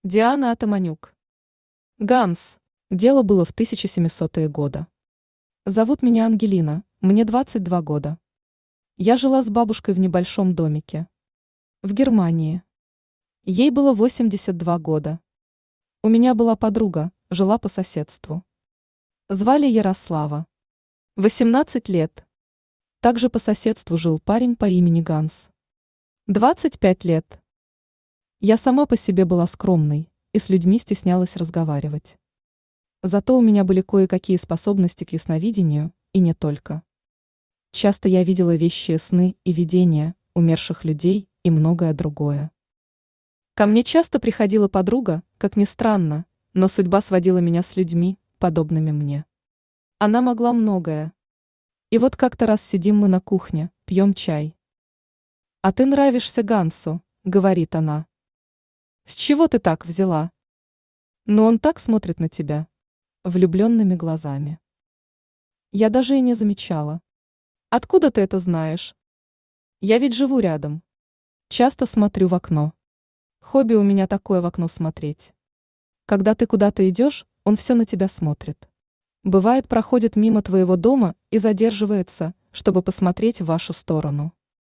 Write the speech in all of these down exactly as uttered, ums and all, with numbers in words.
Диана Атаманюк. Ганс. Дело было в тысяча семисотые годы. Зовут меня Ангелина, мне двадцать два года. Я жила с бабушкой в небольшом домике. В Германии. Ей было восемьдесят два года. У меня была подруга, жила по соседству. Звали Ярослава. восемнадцать лет. Также по соседству жил парень по имени Ганс. двадцать пять лет. Я сама по себе была скромной и с людьми стеснялась разговаривать. Зато у меня были кое-какие способности к ясновидению, и не только. Часто я видела вещие сны и видения умерших людей и многое другое. Ко мне часто приходила подруга, как ни странно, но судьба сводила меня с людьми, подобными мне. Она могла многое. И вот как-то раз сидим мы на кухне, пьем чай. «А ты нравишься Гансу», — говорит она. «С чего ты так взяла?» «Но он так смотрит на тебя, влюбленными глазами». Я даже и не замечала. «Откуда ты это знаешь?» «Я ведь живу рядом. Часто смотрю в окно. Хобби у меня такое в окно смотреть. Когда ты куда-то идешь, он все на тебя смотрит. Бывает, проходит мимо твоего дома и задерживается, чтобы посмотреть в вашу сторону.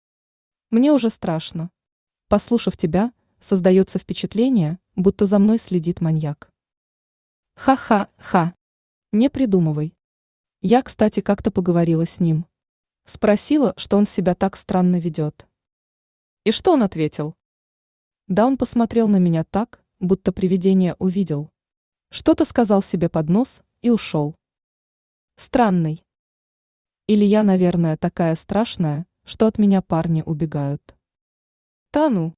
Мне уже страшно. Послушав тебя, создается впечатление, будто за мной следит маньяк». Ха-ха-ха. Не придумывай. Я, кстати, как-то поговорила с ним. Спросила, что он себя так странно ведет. И что он ответил? Да он посмотрел на меня так, будто привидение увидел. Что-то сказал себе под нос и ушел. Странный. Или я, наверное, такая страшная, что от меня парни убегают. Та ну.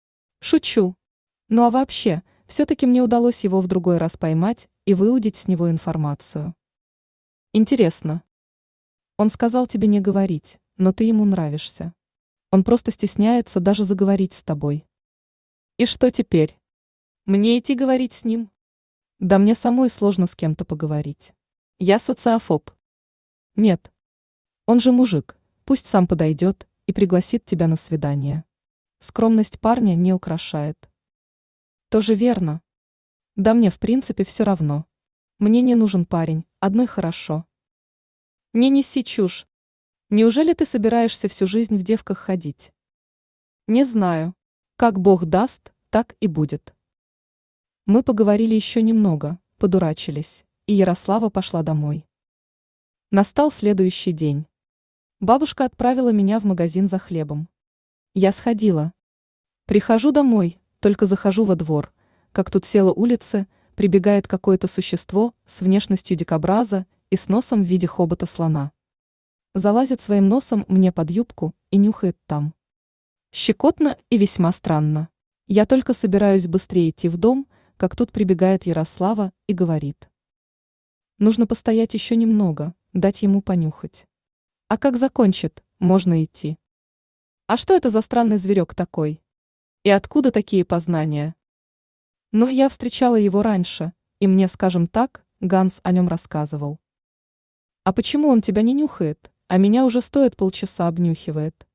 Шучу. Ну а вообще, все-таки мне удалось его в другой раз поймать и выудить с него информацию. Интересно. Он сказал тебе не говорить, но ты ему нравишься. Он просто стесняется даже заговорить с тобой. И что теперь? Мне идти говорить с ним? Да мне самой сложно с кем-то поговорить. Я социофоб. Нет. Он же мужик, пусть сам подойдет и пригласит тебя на свидание. Скромность парня не украшает. Тоже верно. Да мне в принципе все равно. Мне не нужен парень, одной хорошо. Не неси чушь. Неужели ты собираешься всю жизнь в девках ходить? Не знаю. Как Бог даст, так и будет. Мы поговорили еще немного, подурачились, и Ярослава пошла домой. Настал следующий день. Бабушка отправила меня в магазин за хлебом. Я сходила. Прихожу домой, только захожу во двор, как тут села улицы, прибегает какое-то существо с внешностью дикобраза и с носом в виде хобота слона. Залазит своим носом мне под юбку и нюхает там. Щекотно и весьма странно. Я только собираюсь быстрее идти в дом, как тут прибегает Ярослава и говорит. Нужно постоять еще немного, дать ему понюхать. А как закончит, можно идти. А что это за странный зверек такой? И откуда такие познания? Ну, я встречала его раньше, и мне, скажем так, Ганс о нем рассказывал. А почему он тебя не нюхает, а меня уже стоит полчаса обнюхивает?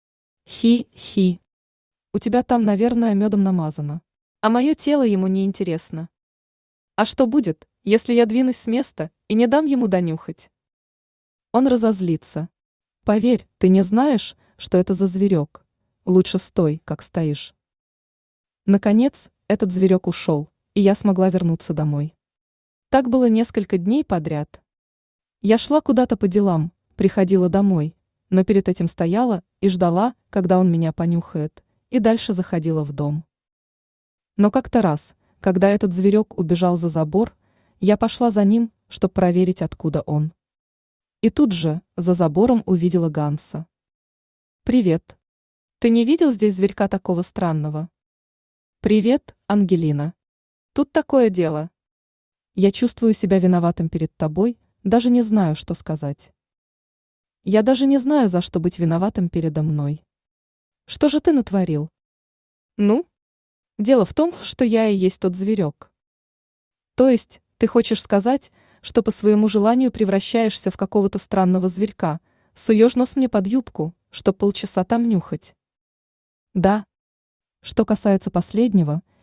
Хи-хи. У тебя там, наверное, медом намазано. А мое тело ему не интересно. А что будет, если я двинусь с места и не дам ему донюхать? Он разозлится. Поверь, ты не знаешь, что это за зверек. Лучше стой, как стоишь. Наконец, этот зверек ушел, и я смогла вернуться домой. Так было несколько дней подряд. Я шла куда-то по делам, приходила домой, но перед этим стояла и ждала, когда он меня понюхает, и дальше заходила в дом. Но как-то раз, когда этот зверек убежал за забор, я пошла за ним, чтобы проверить, откуда он. И тут же, за забором, увидела Ганса. «Привет. Ты не видел здесь зверька такого странного?» «Привет, Ангелина. Тут такое дело. Я чувствую себя виноватым перед тобой, даже не знаю, что сказать. Я даже не знаю, за что быть виноватым передо мной. Что же ты натворил?» «Ну? Дело в том, что я и есть тот зверек». «То есть, ты хочешь сказать, что по своему желанию превращаешься в какого-то странного зверька, суешь нос мне под юбку, чтоб полчаса там нюхать?» «Да. Что касается последнего,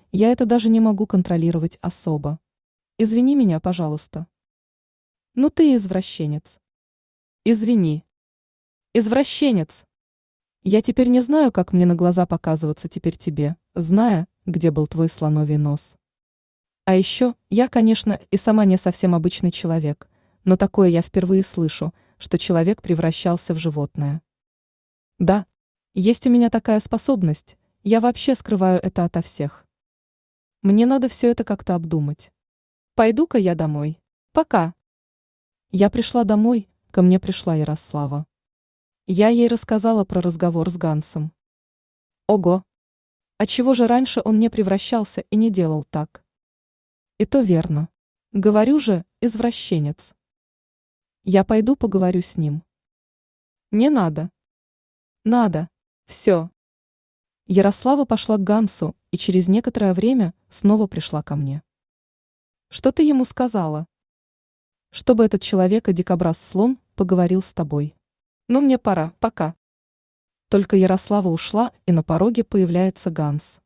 я это даже не могу контролировать особо. Извини меня, пожалуйста. Ну ты и извращенец. Извини. Извращенец. Я теперь не знаю, как мне на глаза показываться теперь тебе, зная, где был твой слоновий нос. А еще, я, конечно, и сама не совсем обычный человек, но такое я впервые слышу, что человек превращался в животное. Да, есть у меня такая способность, я вообще скрываю это ото всех. Мне надо все это как-то обдумать. Пойду-ка я домой. Пока. Я пришла домой, ко мне пришла Ярослава. Я ей рассказала про разговор с Гансом. Ого! А чего же раньше он не превращался и не делал так? И то верно. Говорю же, извращенец. Я пойду поговорю с ним. Не надо. Надо. Все. Ярослава пошла к Гансу и через некоторое время снова пришла ко мне. Что ты ему сказала? Чтобы этот человек и дикобраз-слон поговорил с тобой. Ну мне пора, пока. Только Ярослава ушла, и на пороге появляется Ганс.